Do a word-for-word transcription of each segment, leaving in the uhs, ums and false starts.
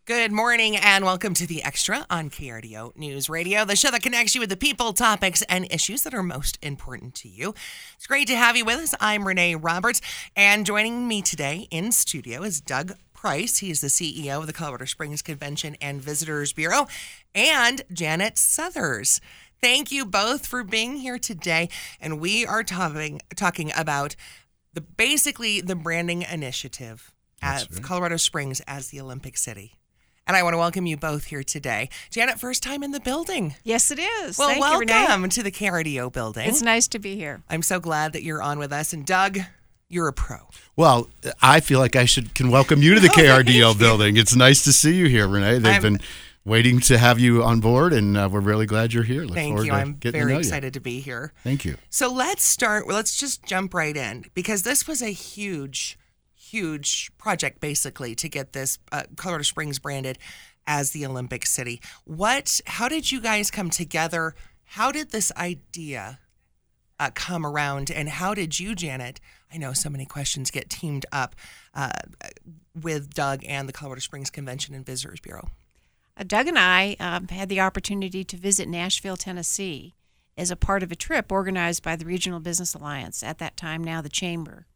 Good morning and welcome to The Extra on K R D O News Radio, the show that connects you with the people, topics, and issues that are most important to you. It's great to have you with us. I'm Renee Roberts, and joining me today in studio is Doug Price. He's the C E O of the Colorado Springs Convention and Visitors Bureau, and Janet Suthers. Thank you both for being here today, and we are talking talking about the basically the branding initiative at right. Colorado Springs as the Olympic City. And I want to welcome you both here today. Janet, first time in the building. Yes, it is. Well, Thank welcome you, to the K R D O building. It's nice to be here. I'm so glad that you're on with us. And Doug, you're a pro. Well, I feel like I should can welcome you to the K R D O building. It's nice to see you here, Renee. They've I'm, been waiting to have you on board, and uh, we're really glad you're here. Look thank you. I'm very excited to be here. Thank you. So let's start. Well, let's just jump right in, because this was a huge, huge project, basically, to get this uh, Colorado Springs branded as the Olympic City. What, how did you guys come together? How did this idea uh, come around? And how did you, Janet, I know so many questions, get teamed up uh, with Doug and the Colorado Springs Convention and Visitors Bureau? Uh, Doug and I um, had the opportunity to visit Nashville, Tennessee as a part of a trip organized by the Regional Business Alliance, at that time now the Chamber.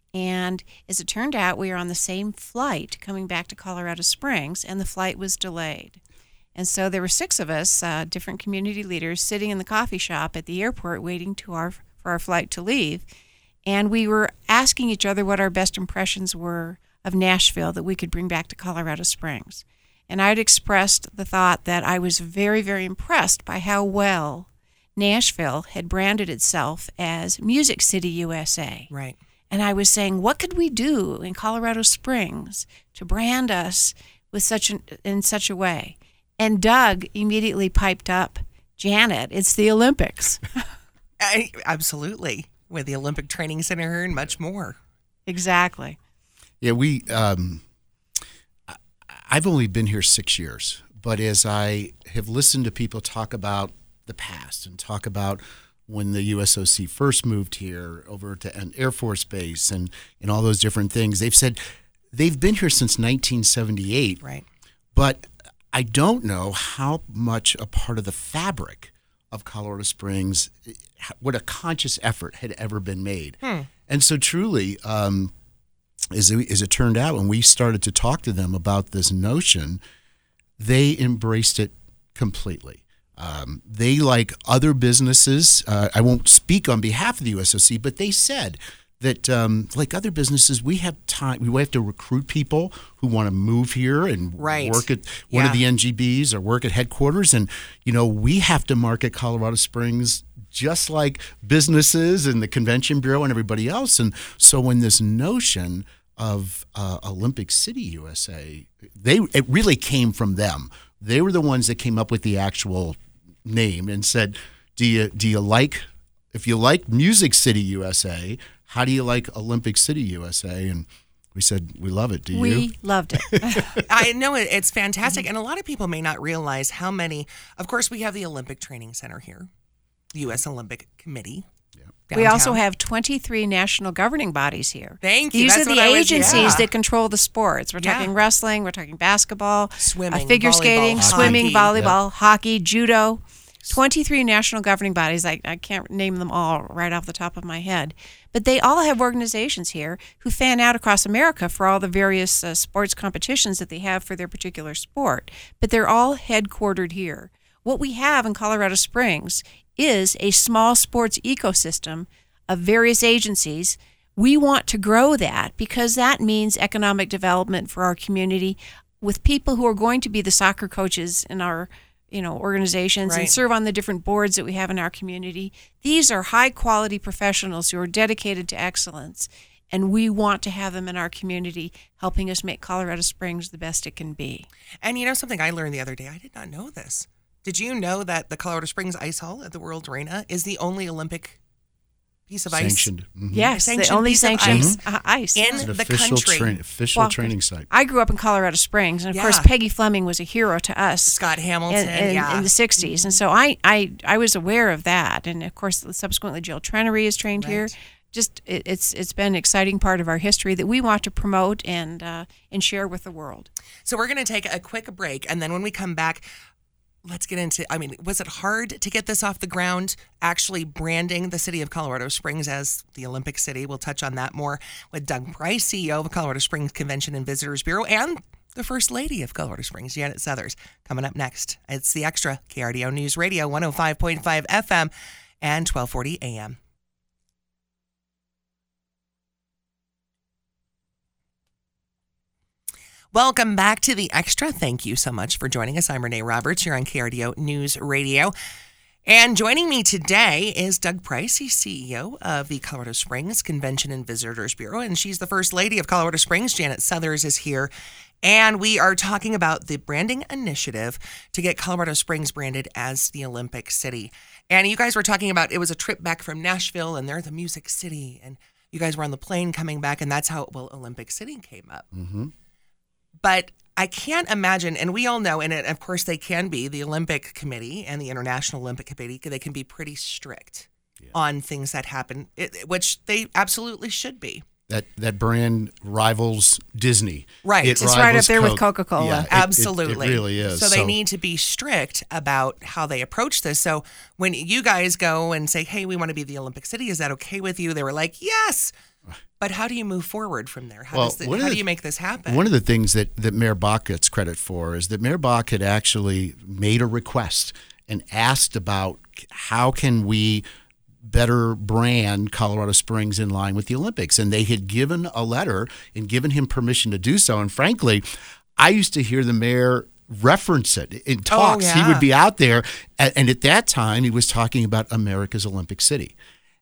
And as it turned out, we were on the same flight coming back to Colorado Springs, and the flight was delayed. And so there were six of us, uh, different community leaders, sitting in the coffee shop at the airport waiting to our for our flight to leave. And we were asking each other what our best impressions were of Nashville that we could bring back to Colorado Springs. And I had expressed the thought that I was very, very impressed by how well Nashville had branded itself as Music City U S A. Right. And I was saying, what could we do in Colorado Springs to brand us with such an, in such a way? And Doug immediately piped up, Janet, it's the Olympics. I, absolutely. With the Olympic Training Center and much more. Exactly. Yeah, we, um, I've only been here six years, but as I have listened to people talk about the past and talk about when the U S O C first moved here over to an Air Force Base and, and all those different things, they've said they've been here since nineteen seventy-eight. Right. But I don't know how much a part of the fabric of Colorado Springs, what a conscious effort had ever been made. Hmm. And so truly, um, as, it, as it turned out, when we started to talk to them about this notion, they embraced it completely. Um, they, like other businesses, uh, I won't speak on behalf of the U S O C, but they said that, um, like other businesses, we have time. We have to recruit people who want to move here and right. work at one yeah. of the N G Bs or work at headquarters. And, you know, we have to market Colorado Springs just like businesses and the Convention Bureau and everybody else. And so when this notion of uh, Olympic City U S A, they it really came from them. They were the ones that came up with the actual name and said, do you do you like, if you like Music City U S A, how do you like Olympic City U S A? And we said, we love it. Do we you? We loved it. I know it, it's fantastic. And a lot of people may not realize how many, of course, we have the Olympic Training Center here, the U S Olympic Committee. Downtown. We also have twenty-three national governing bodies here. Thank you. These That's are the was, agencies yeah. that control the sports. We're yeah. talking wrestling, we're talking basketball, swimming, uh, figure skating, hockey. swimming, volleyball, yep. hockey, judo. twenty-three national governing bodies. I, I can't name them all right off the top of my head. But they all have organizations here who fan out across America for all the various uh, sports competitions that they have for their particular sport. But they're all headquartered here. What we have in Colorado Springs is a small sports ecosystem of various agencies. We want to grow that because that means economic development for our community with people who are going to be the soccer coaches in our you know, organizations right. and serve on the different boards that we have in our community. These are high quality professionals who are dedicated to excellence, and we want to have them in our community helping us make Colorado Springs the best it can be. And you know something I learned the other day? I did not know this. Did you know that the Colorado Springs Ice Hall at the World Arena is the only Olympic piece of sanctioned. ice? Mm-hmm. Yes, sanctioned the only piece sanctioned of ice, uh, ice. in It's an the official country. Tra- official Well, training site. I grew up in Colorado Springs, and of Yeah. course Peggy Fleming was a hero to us. Scott Hamilton, in, in, yeah. in the sixties. And so I, I, I was aware of that. And of course, subsequently, Jill Trenery is trained Right. here. just it, it's it's been an exciting part of our history that we want to promote and uh, and share with the world. So we're going to take a quick break, and then when we come back, let's get into, I mean, was it hard to get this off the ground, actually branding the city of Colorado Springs as the Olympic City? We'll touch on that more with Doug Price, C E O of the Colorado Springs Convention and Visitors Bureau, and the First Lady of Colorado Springs, Janet Suthers, coming up next. It's The Extra, K R D O News Radio, one oh five point five F M and twelve forty A M. Welcome back to The Extra. Thank you so much for joining us. I'm Renee Roberts. You're on K R D O News Radio. And joining me today is Doug Price. He's C E O of the Colorado Springs Convention and Visitors Bureau, and she's the First Lady of Colorado Springs. Janet Suthers is here. And we are talking about the branding initiative to get Colorado Springs branded as the Olympic City. And you guys were talking about, it was a trip back from Nashville, and they're the Music City. And you guys were on the plane coming back, and that's how, well, Olympic City came up. Mm-hmm. But I can't imagine, and we all know, and it, of course they can be, the Olympic Committee and the International Olympic Committee, they can be pretty strict yeah. on things that happen, it, which they absolutely should be. That that brand rivals Disney. Right. It It's right up there Coke. with Coca-Cola. Yeah, it- Absolutely. It, it really is. So they need to be strict about how they approach this. So when you guys go and say, hey, we want to be the Olympic City, is that okay with you? They were like, yes. But how do you move forward from there? How, Well, does the, one of how the- do you make this happen? One of the things that, that Mayor Bach gets credit for is that Mayor Bach had actually made a request and asked about how can we better brand Colorado Springs in line with the Olympics. And they had given a letter and given him permission to do so. And frankly, I used to hear the mayor reference it in talks. yeah. He would be out there. And, and at that time, he was talking about America's Olympic City.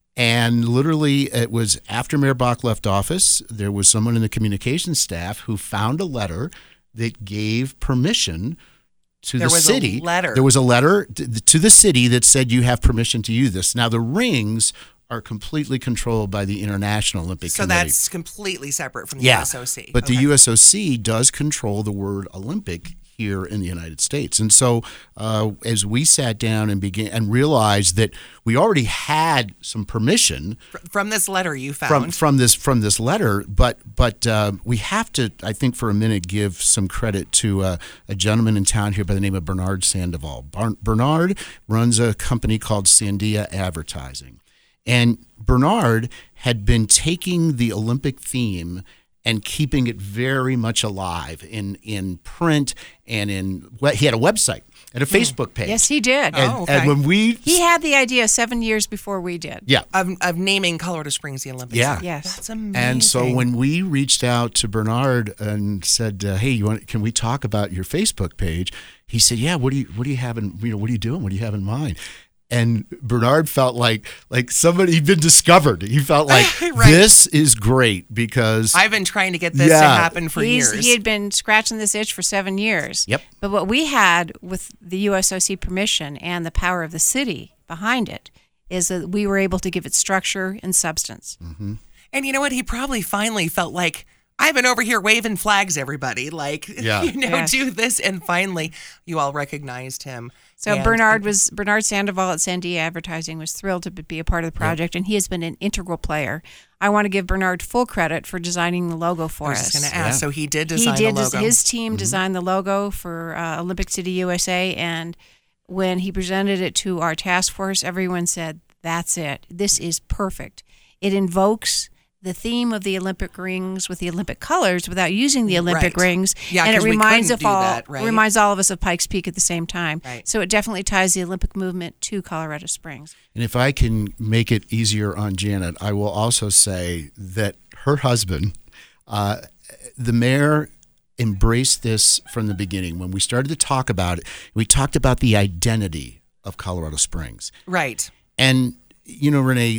And literally, it was after Mayor Bach left office, there was someone in the communications staff who found a letter that gave permission to There the was a city. letter. There was a letter to, to the city that said you have permission to use this. Now, the rings are completely controlled by the International Olympic so Committee. that's completely separate from the yeah, U S O C. but the Okay. U S O C does control the word Olympic here in the United States. And so uh, as we sat down and began and realized that we already had some permission From this letter you found. from from this from this letter, but but uh, we have to, I think, for a minute, give some credit to uh, a gentleman in town here by the name of Bernard Sandoval. Bar- Bernard runs a company called Sandia Advertising, and Bernard had been taking the Olympic theme and keeping it very much alive in in print and in he had a website and a Facebook page. Yes, he did. And, Oh, okay. and when we He had the idea seven years before we did. yeah. Of, of naming Colorado Springs the Olympic Yeah. City. Yes. That's amazing. And so when we reached out to Bernard and said, uh, "Hey, you want? Can we talk about your Facebook page?" He said, "Yeah. What do you What do you have in You know, what are you doing? What do you have in mind?" And Bernard felt like like somebody he'd been discovered. He felt like Right. this is great because I've been trying to get this to Yeah. happen for He's, years. He had been scratching this itch for seven years. Yep. But what we had with the U S O C permission and the power of the city behind it is that we were able to give it structure and substance. And you know what? He probably finally felt like, I've been over here waving flags, everybody. Like, Yeah. you know, Yeah. do this. And finally, you all recognized him. So And- Bernard was Bernard Sandoval at Sandia Advertising was thrilled to be a part of the project, and he has been an integral player. I want to give Bernard full credit for designing the logo I for was us. just going to ask. Yeah. So he did He design did. the des- logo. His team designed the logo for uh, Olympic City U S A, and when he presented it to our task force, everyone said, "That's it. This is perfect. It invokes the theme of the Olympic rings with the Olympic colors without using the Olympic Right. rings, Yeah, and it 'cause we reminds couldn't of do all that, right? reminds all of us of Pikes Peak at the same time. Right. So it definitely ties the Olympic movement to Colorado Springs. And if I can make it easier on Janet, I will also say that her husband, uh, the mayor, embraced this from the beginning. When we started to talk about it, we talked about the identity of Colorado Springs. Right. And, you know, Renee,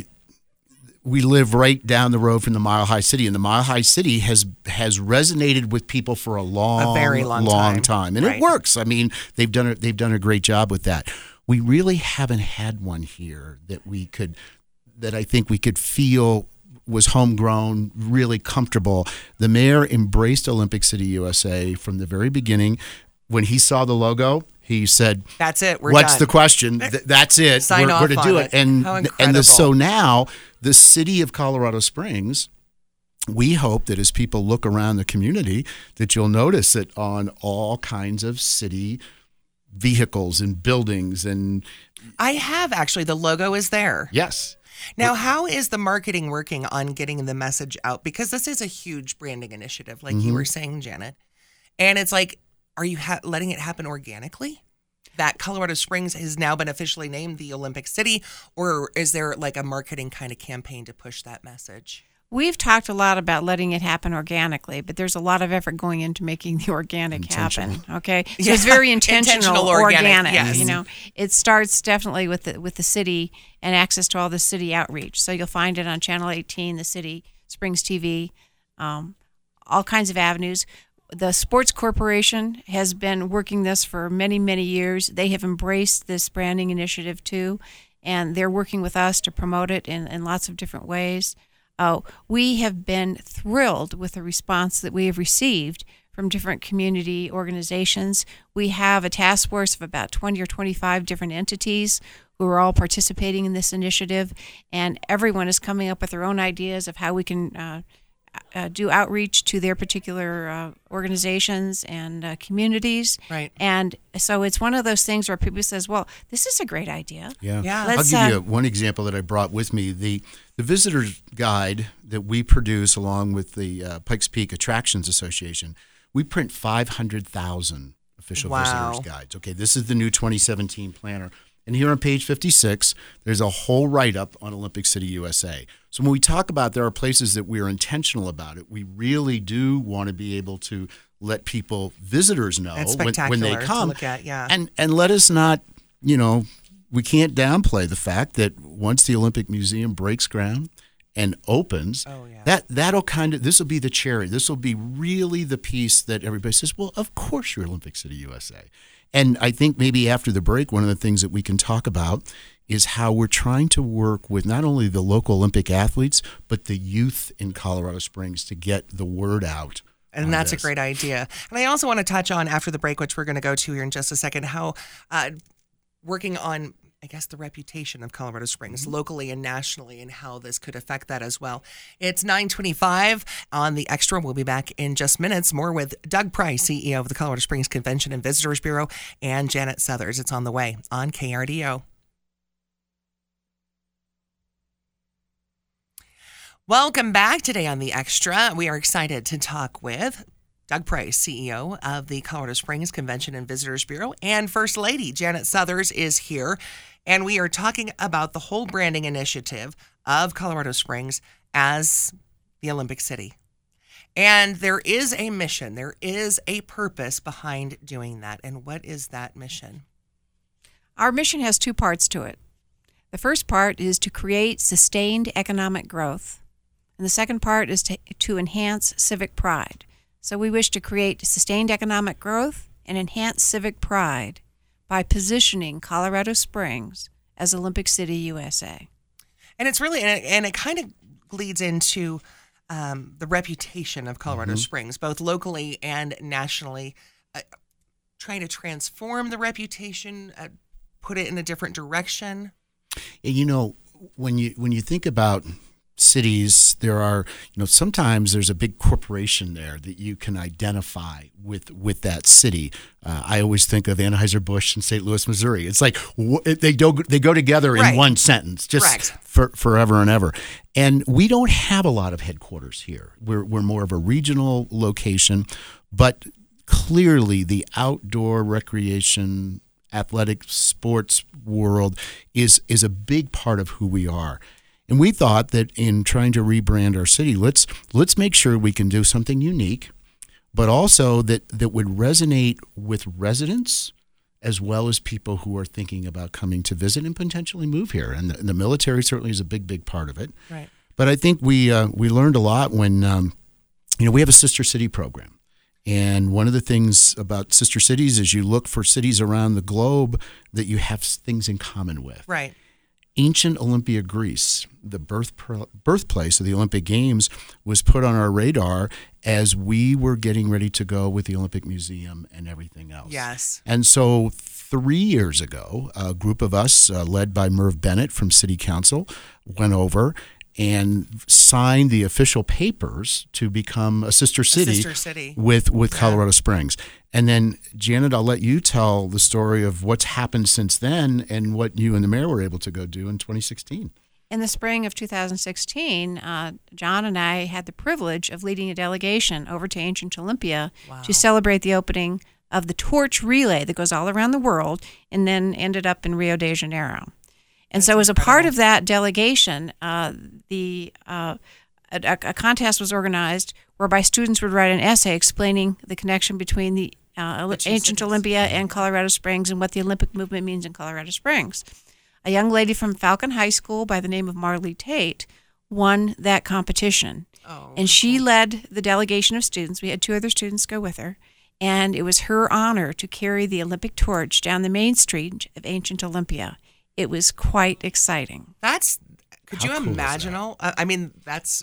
we live right down the road from the Mile High City, and the Mile High City has has resonated with people for a long, A very long time. time, and Right. it works. I mean, they've done a, they've done a great job with that. We really haven't had one here that we could, that I think we could feel was homegrown, really comfortable. The mayor embraced Olympic City U S A from the very beginning. When he saw the logo, he said, That's it. We're "What's done. the question? Th- that's it. Sign we're off going to on do it. it." And How and incredible. the, so now the city of Colorado Springs, we hope that as people look around the community, that you'll notice it on all kinds of city vehicles and buildings. And I have actually, the logo is there. yes. Now, how is the marketing working on getting the message out? Because this is a huge branding initiative, like Mm-hmm. you were saying, Janet. And it's like, are you ha- letting it happen organically? That Colorado Springs has now been officially named the Olympic City, or is there like a marketing kind of campaign to push that message? We've talked a lot about letting it happen organically, but there's a lot of effort going into making the organic happen. Okay, so Yeah. it's very intentional, Intentional organic. organic, yes. You know, it starts definitely with the with the city and access to all the city outreach. So you'll find it on Channel eighteen, the City Springs T V, um, all kinds of avenues. The Sports Corporation has been working this for many, many years. They have embraced this branding initiative too, and they're working with us to promote it in, in lots of different ways. Uh, we have been thrilled with the response that we have received from different community organizations. We have a task force of about twenty or twenty-five different entities who are all participating in this initiative, and everyone is coming up with their own ideas of how we can uh, uh, do outreach to their particular uh, organizations and uh, communities. Right. And so it's one of those things where people says, well, this is a great idea. Yeah. Yeah. I'll Let's, give uh, you one example that I brought with me. The the visitor's guide that we produce along with the uh, Pikes Peak Attractions Association, we print five hundred thousand official Wow. visitors guides. Okay, this is the new twenty seventeen planner. And here on page fifty-six, there's a whole write-up on Olympic City, U S A. So when we talk about there are places that we are intentional about it, we really do want to be able to let people, visitors know It's when, spectacular when they to come. look at, yeah. And, and let us not, you know, we can't downplay the fact that once the Olympic Museum breaks ground and opens, Oh, yeah. that, that'll kind of, this will be the cherry. This will be really the piece that everybody says, well, of course you're Olympic City, U S A. And I think maybe after the break, one of the things that we can talk about is how we're trying to work with not only the local Olympic athletes, but the youth in Colorado Springs to get the word out. And on that's this. a great idea. And I also want to touch on, after the break, which we're going to go to here in just a second, how uh, working on, I guess, the reputation of Colorado Springs Mm-hmm. locally and nationally, and how this could affect that as well. It's nine twenty-five on the Extra. We'll be back in just minutes. More with Doug Price, C E O of the Colorado Springs Convention and Visitors Bureau, and Janet Southers. It's on the way on K R D O. Welcome back today on the Extra. We are excited to talk with Doug Price, C E O of the Colorado Springs Convention and Visitors Bureau, and First Lady Janet Southers is here. And we are talking about the whole branding initiative of Colorado Springs as the Olympic City. And there is a mission, there is a purpose behind doing that. And what is that mission? Our mission has two parts to it. The first part is to create sustained economic growth, and the second part is to, to enhance civic pride. So we wish to create sustained economic growth and enhance civic pride by positioning Colorado Springs as Olympic City, U S A. And it's really, and it, and it kind of leads into um, the reputation of Colorado Mm-hmm. Springs, both locally and nationally, uh, trying to transform the reputation, uh, put it in a different direction. You know, when you when you think about cities, there are, you know, sometimes there's a big corporation there that you can identify with with that city. Uh, I always think of Anheuser-Busch in Saint Louis, Missouri. It's like wh- they go they go together in Right. one sentence, just Correct. for, forever and ever. And we don't have a lot of headquarters here. We're we're more of a regional location, but clearly the outdoor recreation, athletic sports world is is a big part of who we are. And we thought that in trying to rebrand our city, let's let's make sure we can do something unique, but also that, that would resonate with residents as well as people who are thinking about coming to visit and potentially move here. And the, and the military certainly is a big, big part of it. Right. But I think we uh, we learned a lot when, um, you know, we have a sister city program. And one of the things about sister cities is you look for cities around the globe that you have things in common with. Right. Ancient Olympia, Greece, the birth birthplace of the Olympic Games, was put on our radar as we were getting ready to go with the Olympic Museum and everything else. Yes. And so three years ago, a group of us, uh, led by Merv Bennett from City Council, went over and signed the official papers to become a sister city, a sister city. with with Yeah. Colorado Springs. And then, Janet, I'll let you tell the story of what's happened since then and what you and the mayor were able to go do in twenty sixteen. In the spring of two thousand sixteen, uh, John and I had the privilege of leading a delegation over to ancient Olympia Wow. to celebrate the opening of the torch relay that goes all around the world and then ended up in Rio de Janeiro. And That's so as a part incredible. of that delegation, uh, the uh, a, a contest was organized whereby students would write an essay explaining the connection between the, uh, The two ancient cities. Olympia and Colorado Springs and what the Olympic movement means in Colorado Springs. A young lady from Falcon High School by the name of Marley Tate won that competition. Oh, And she led the delegation of students. We had two other students go with her. And it was her honor to carry the Olympic torch down the main street of ancient Olympia. It was quite exciting. that's. Could How you cool is imagine? that? All, I I mean, that's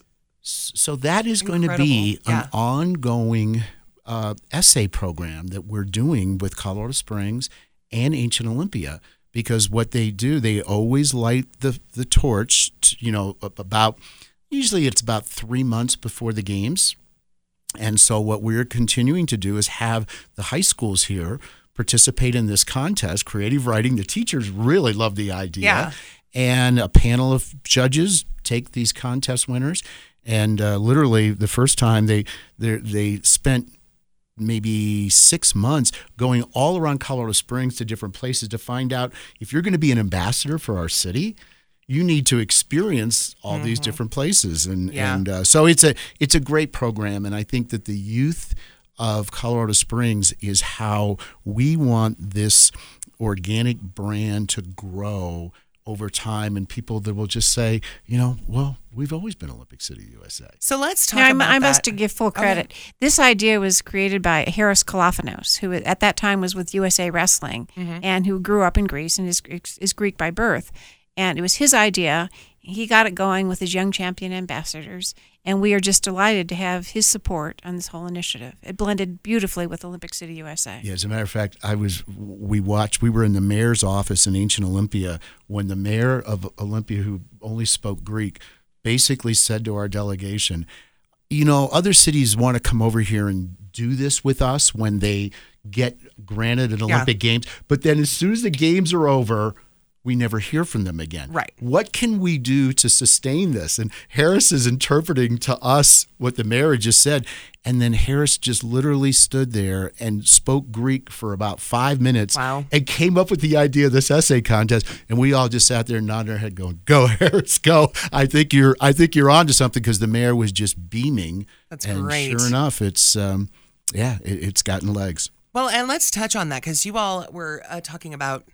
So that is going to be Incredible. Yeah. an ongoing uh, essay program that we're doing with Colorado Springs and Ancient Olympia, because what they do, they always light the, the torch, to, you know, up about, usually it's about three months before the games. And so what we're continuing to do is have the high schools here participate in this contest, creative writing. The teachers really love the idea. Yeah. And a panel of judges take these contest winners. And uh, literally the first time they they they spent maybe six months going all around Colorado Springs to different places to find out if you're going to be an ambassador for our city, you need to experience all these different places. And Yeah. and uh, so it's a it's a great program. And I think that the youth of Colorado Springs is how we want this organic brand to grow over time, and people that will just say, you know, well, we've always been Olympic City, U S A. so. Let's talk Now, I, about I that. must give full credit. This idea was created by Harris Kalafanos, who at that time was with U S A Wrestling and who grew up in Greece and is, is Greek by birth. And it was his idea. He got it going with his young champion ambassadors, and we are just delighted to have his support on this whole initiative. It blended beautifully with Olympic City, U S A. Yeah, as a matter of fact, I was. We watched. We were in the mayor's office in Ancient Olympia when the mayor of Olympia, who only spoke Greek, basically said to our delegation, "You know, other cities want to come over here and do this with us when they get granted an Yeah. Olympic Games, but then as soon as the games are over, we never hear from them again. Right. What can we do to sustain this?" And Harris is interpreting to us what the mayor had just said. And then Harris just literally stood there and spoke Greek for about five minutes Wow. and came up with the idea of this essay contest. And we all just sat there and nodded our head going, "Go, Harris, go. I think you're I think you're onto something," because the mayor was just beaming. That's and great. sure enough, it's um, yeah, it, it's gotten legs. Well, and let's touch on that because you all were uh, talking about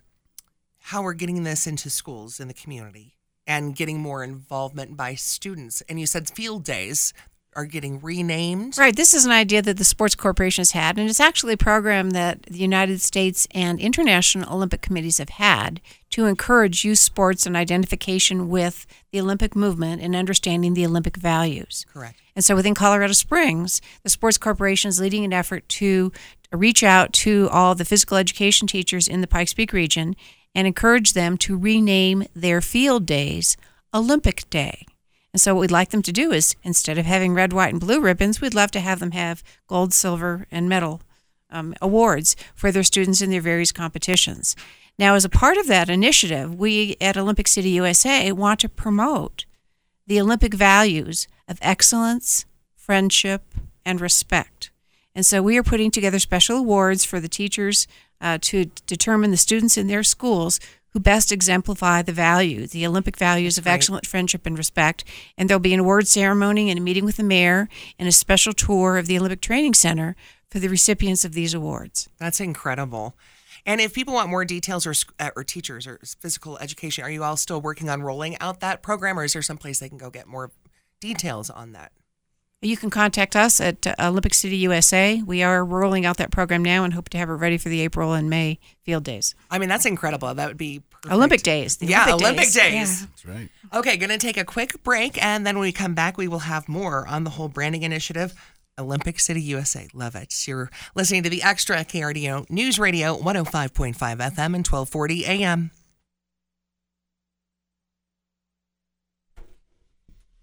how we're getting this into schools in the community and getting more involvement by students. And you said field days are getting renamed. Right. This is an idea that the sports corporation has had, and it's actually a program that the United States and international Olympic committees have had to encourage youth sports and identification with the Olympic movement and understanding the Olympic values. Correct. And so within Colorado Springs, the sports corporation is leading an effort to reach out to all the physical education teachers in the Pikes Peak region and encourage them to rename their field days Olympic Day. And so what we'd like them to do is, instead of having red, white, and blue ribbons, we'd love to have them have gold, silver, and medal um, awards for their students in their various competitions. Now, as a part of that initiative, we at Olympic City, U S A want to promote the Olympic values of excellence, friendship, and respect. And so we are putting together special awards for the teachers uh, to determine the students in their schools who best exemplify the values, the Olympic values of right. excellent friendship and respect. And there'll be an award ceremony and a meeting with the mayor and a special tour of the Olympic Training Center for the recipients of these awards. That's incredible. And if people want more details or uh, or teachers or physical education, are you all still working on rolling out that program, or is there some place they can go get more details on that? You can contact us at uh, Olympic City, U S A. We are rolling out that program now and hope to have it ready for the April and May field days. I mean, that's incredible. That would be perfect. Olympic days. the Yeah, Olympic days. Yeah. That's right. Okay, going to take a quick break, and then when we come back, we will have more on the whole branding initiative. Olympic City, U S A. Love it. You're listening to the Extra K R D O News Radio, one oh five point five F M and twelve forty A M.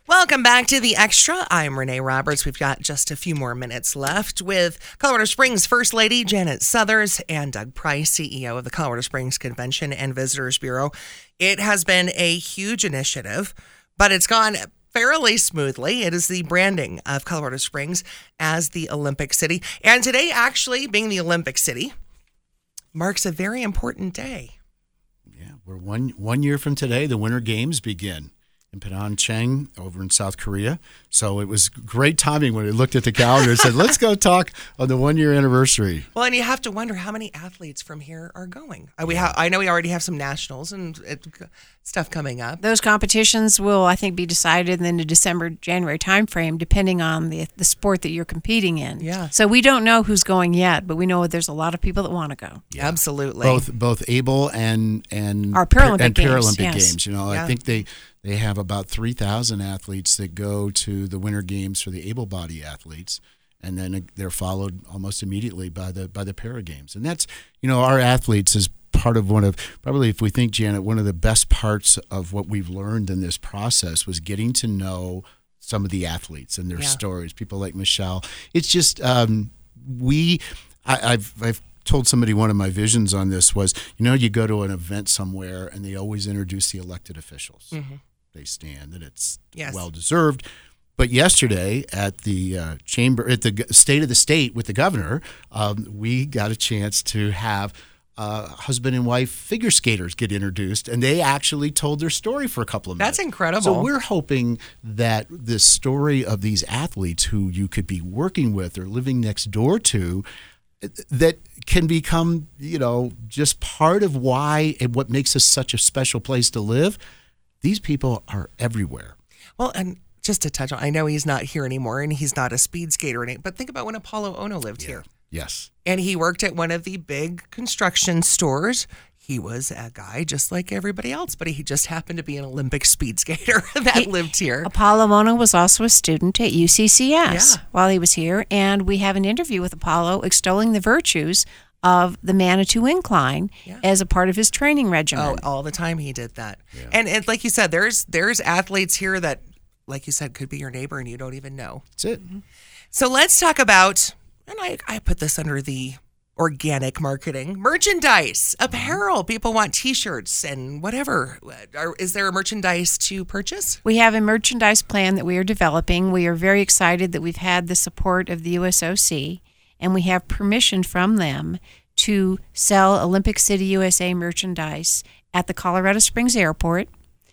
Welcome back to The Extra. I'm Renee Roberts. We've got just a few more minutes left with Colorado Springs First Lady Janet Suthers and Doug Price, C E O of the Colorado Springs Convention and Visitors Bureau. It has been a huge initiative, but it's gone fairly smoothly. It is the branding of Colorado Springs as the Olympic City. And today, actually, being the Olympic City, marks a very important day. Yeah, we're one one year from today. The Winter Games begin in Pyeongchang over in South Korea. So it was great timing when we looked at the calendar and said, let's go talk on the one-year anniversary. Well, and you have to wonder how many athletes from here are going. Uh, we have, I know we already have some nationals and it, stuff coming up. Those competitions will, I think, be decided in the December, January timeframe, depending on the the sport that you're competing in. Yeah. So we don't know who's going yet, but we know there's a lot of people that want to go. Yeah. Absolutely. Both both able and and Our Paralympic and games, Paralympic yes. games. You know, Yeah. I think they they have about three thousand athletes that go to the Winter Games for the able-bodied athletes, and then they're followed almost immediately by the by the Para Games. And that's, you know, our athletes is part of one of, probably if we think, Janet, one of the best parts of what we've learned in this process was getting to know some of the athletes and their Yeah. stories, people like Michelle. It's just, um, we, I, I've, I've told somebody one of my visions on this was, you know, you go to an event somewhere and they always introduce the elected officials. Mm-hmm. They stand, and it's Yes. well-deserved. But yesterday at the uh, chamber, at the g- State of the State with the governor, um, we got a chance to have uh, husband and wife figure skaters get introduced, and they actually told their story for a couple of minutes. That's incredible. So we're hoping that this story of these athletes who you could be working with or living next door to, that can become, you know, just part of why and what makes us such a special place to live. These people are everywhere. Well, and just to touch on, I know he's not here anymore and he's not a speed skater, or anything, but think about when Apollo Ono lived here. Yes. And he worked at one of the big construction stores. He was a guy just like everybody else, but he just happened to be an Olympic speed skater that He- lived here. Apollo Ono was also a student at U C C S Yeah. while he was here, and we have an interview with Apollo extolling the virtues of the Manitou Incline Yeah. as a part of his training regimen. Oh, all the time he did that. And it, like you said, there's there's athletes here that, like you said, could be your neighbor and you don't even know. That's it. So let's talk about, and I, I put this under the organic marketing, merchandise, apparel. People want T-shirts and whatever. Are, is there a merchandise to purchase? We have a merchandise plan that we are developing. We are very excited that we've had the support of the U S O C, and we have permission from them to sell Olympic City U S A merchandise at the Colorado Springs Airport,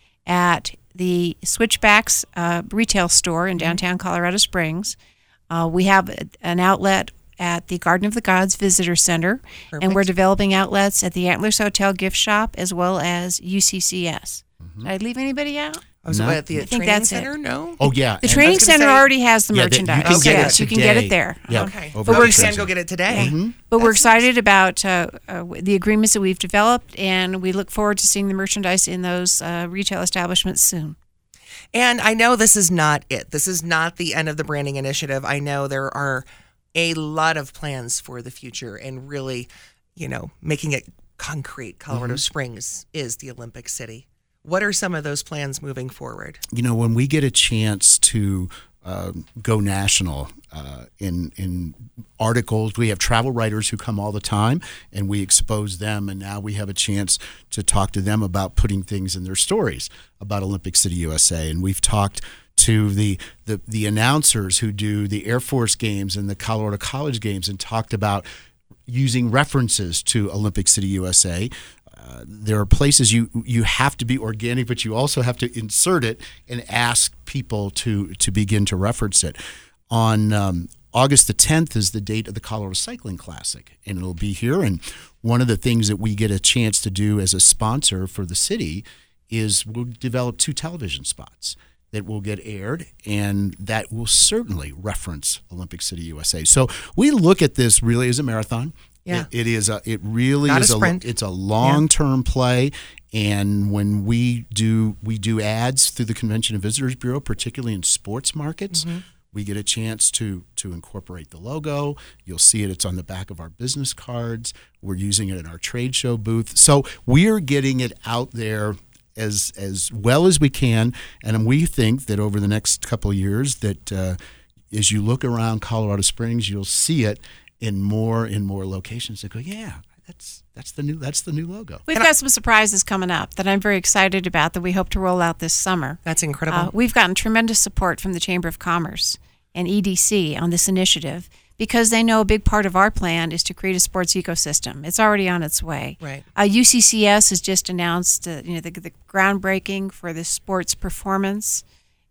at the Switchbacks uh, retail store in downtown Colorado Springs. Uh, we have an outlet at the Garden of the Gods Visitor Center, and we're Perfect. developing outlets at the Antlers Hotel gift shop as well as U C C S. Did I leave anybody out? I was No. at the I think training that's it. center. No. Oh, yeah. The and- training was gonna center say- already has the Yeah, that- merchandise. you can get Okay. it You can get today. it there. Yeah. Okay. over But at we the can training go get center. it today. Mm-hmm. But we're That's excited about uh, uh, the agreements that we've developed, and we look forward to seeing the merchandise in those uh, retail establishments soon. And I know this is not it. This is not the end of the branding initiative. I know there are a lot of plans for the future and really, you know, making it concrete. Colorado Springs is the Olympic City. What are some of those plans moving forward? You know, when we get a chance to um, go national uh, in in articles, we have travel writers who come all the time, and we expose them. And now we have a chance to talk to them about putting things in their stories about Olympic City, U S A. And we've talked to the, the the announcers who do the Air Force games and the Colorado College games, and talked about using references to Olympic City, U S A. Uh, there are places you you have to be organic, but you also have to insert it and ask people to to begin to reference it. On um, August the tenth is the date of the Colorado Cycling Classic, and it'll be here. And one of the things that we get a chance to do as a sponsor for the city is we'll develop two television spots that will get aired, and that will certainly reference Olympic City, U S A. So we look at this really as a marathon. Yeah. It, it is a. It really Not a is a. sprint. It's a long-term play, and when we do we do ads through the Convention and Visitors Bureau, particularly in sports markets, we get a chance to to incorporate the logo. You'll see it. It's on the back of our business cards. We're using it in our trade show booth. So we're getting it out there as as well as we can, and we think that over the next couple of years that uh, as you look around Colorado Springs, you'll see it in more and more locations that go, yeah, that's that's the new that's the new logo. We've got some surprises coming up that I'm very excited about that we hope to roll out this summer. That's incredible. Uh, we've gotten tremendous support from the Chamber of Commerce and E D C on this initiative because they know a big part of our plan is to create a sports ecosystem. It's already on its way. Right. Uh, U C C S has just announced uh, you know the, the groundbreaking for the sports performance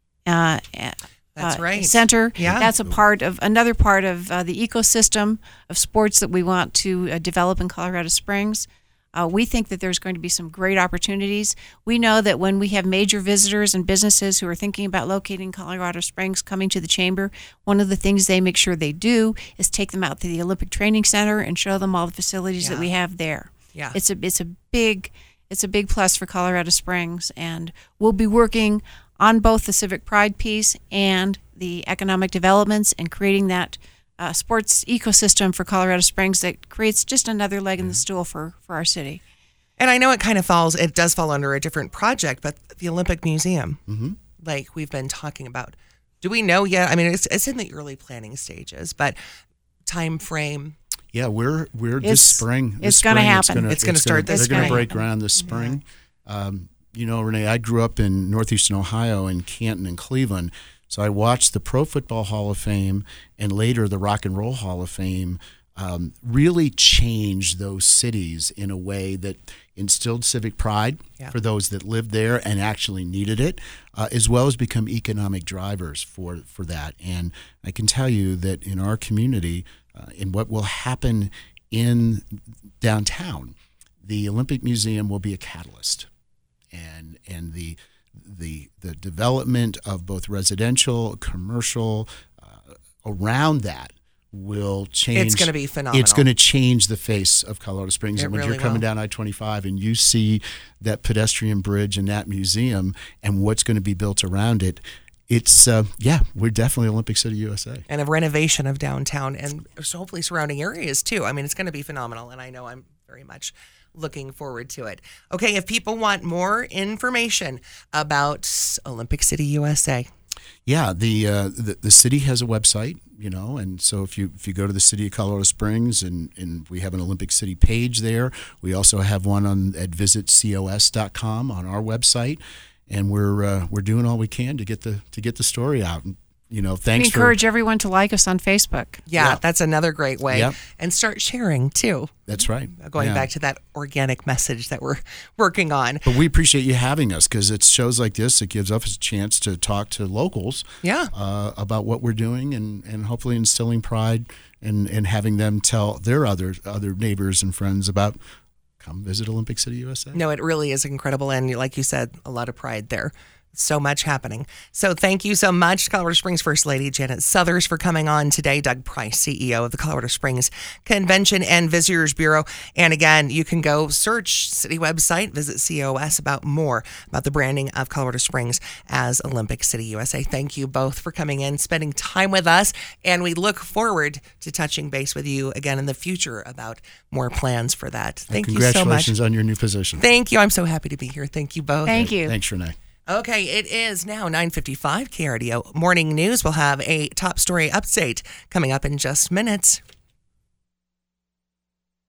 uh, That's uh, right. center. Yeah. That's a part of another part of uh, the ecosystem of sports that we want to uh, develop in Colorado Springs. Uh, we think that there's going to be some great opportunities. We know that when we have major visitors and businesses who are thinking about locating in Colorado Springs coming to the Chamber, one of the things they make sure they do is take them out to the Olympic Training Center and show them all the facilities Yeah. that we have there. Yeah. It's a it's a big it's a big plus for Colorado Springs, and we'll be working on both the civic pride piece and the economic developments and creating that Uh, sports ecosystem for Colorado Springs that creates just another leg in the stool for, for our city. And I know it kind of falls, it does fall under a different project, but the Olympic Museum, mm-hmm. like we've been talking about, do we know yet? I mean, it's, it's in the early planning stages, but time frame. Yeah, we're we're It's- this spring. this it's gonna spring, happen. It's gonna start this They're going to spring. break ground this spring. Um, you know, Renee, I grew up in northeastern Ohio, in Canton and Cleveland. So I watched the Pro Football Hall of Fame and later the Rock and Roll Hall of Fame um, really change those cities in a way that instilled civic pride Yeah. for those that lived there and actually needed it, uh, as well as become economic drivers for, for that. And I can tell you that in our community, uh, in what will happen in downtown, the Olympic Museum will be a catalyst. And, and the the the development of both residential, commercial, uh, around that will change. It's going to be phenomenal. It's going to change the face of Colorado Springs. It and when really you're coming will. down I twenty-five and you see that pedestrian bridge and that museum and what's going to be built around it, it's, uh, yeah, we're definitely Olympic City, U S A. And a renovation of downtown and so hopefully surrounding areas too. I mean, it's going to be phenomenal, and I know I'm very much looking forward to it. Okay, if people want more information about Olympic City, U S A. Yeah, the, uh, the the city has a website, you know, and so if you if you go to the city of Colorado Springs and, and we have an Olympic City page there. We also have one on at visit cos dot com on our website, and we're uh, we're doing all we can to get the to get the story out. And, you know, We thanks for encourage everyone to like us on Facebook. Yeah, Yeah. that's another great way. Yep. And start sharing too. That's right. Going Yeah. back to that organic message that we're working on. But we appreciate you having us because it's shows like this. It gives us a chance to talk to locals Yeah. uh, about what we're doing and, and hopefully instilling pride and, and having them tell their other other neighbors and friends about come visit Olympic City, U S A. No, it really is incredible. And like you said, a lot of pride there. So much happening. So thank you so much, Colorado Springs First Lady Janet Suthers, for coming on today. Doug Price, C E O of the Colorado Springs Convention and Visitors Bureau. And again, you can go search city website, visit C O S about more about the branding of Colorado Springs as Olympic City, U S A. Thank you both for coming in, spending time with us. And we look forward to touching base with you again in the future about more plans for that. Thank you so much. Congratulations on your new position. Thank you. I'm so happy to be here. Thank you both. Thank you. Thanks, Renee. Okay, it is now nine fifty-five K R D O Morning News. We'll have a top story update coming up in just minutes.